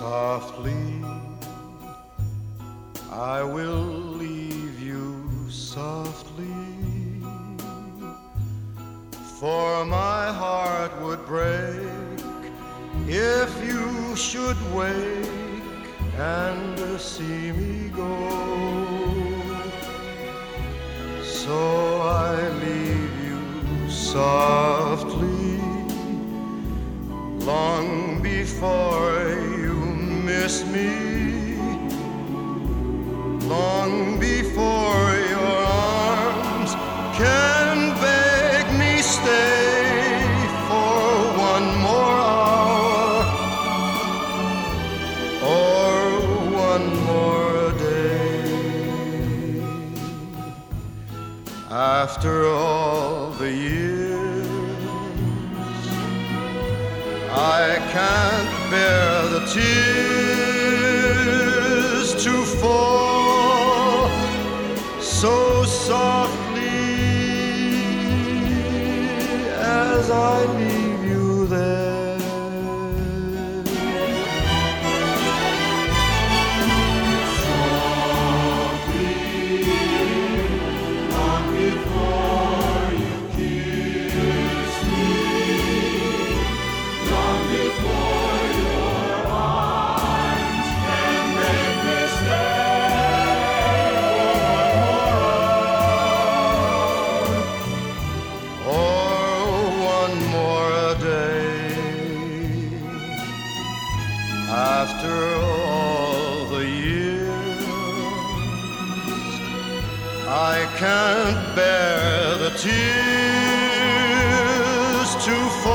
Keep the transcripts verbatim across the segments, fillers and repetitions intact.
Softly, I will leave you softly, for my heart would break if you should wake and see me go. So I leave you softly, long before you miss me, long before your arms can beg me stay for one more hour or one more day. After all the years, I can't bear the tears to fall so softly as I leave you there. Softly, long before you kiss me, long before your arms can make me stay or one more day. After all the years, I can't bear the tears to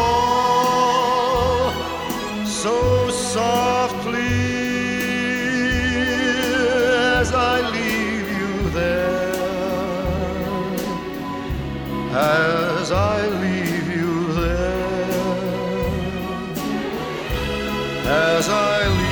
fall so softly as I leave you there, as I leave you there, as I leave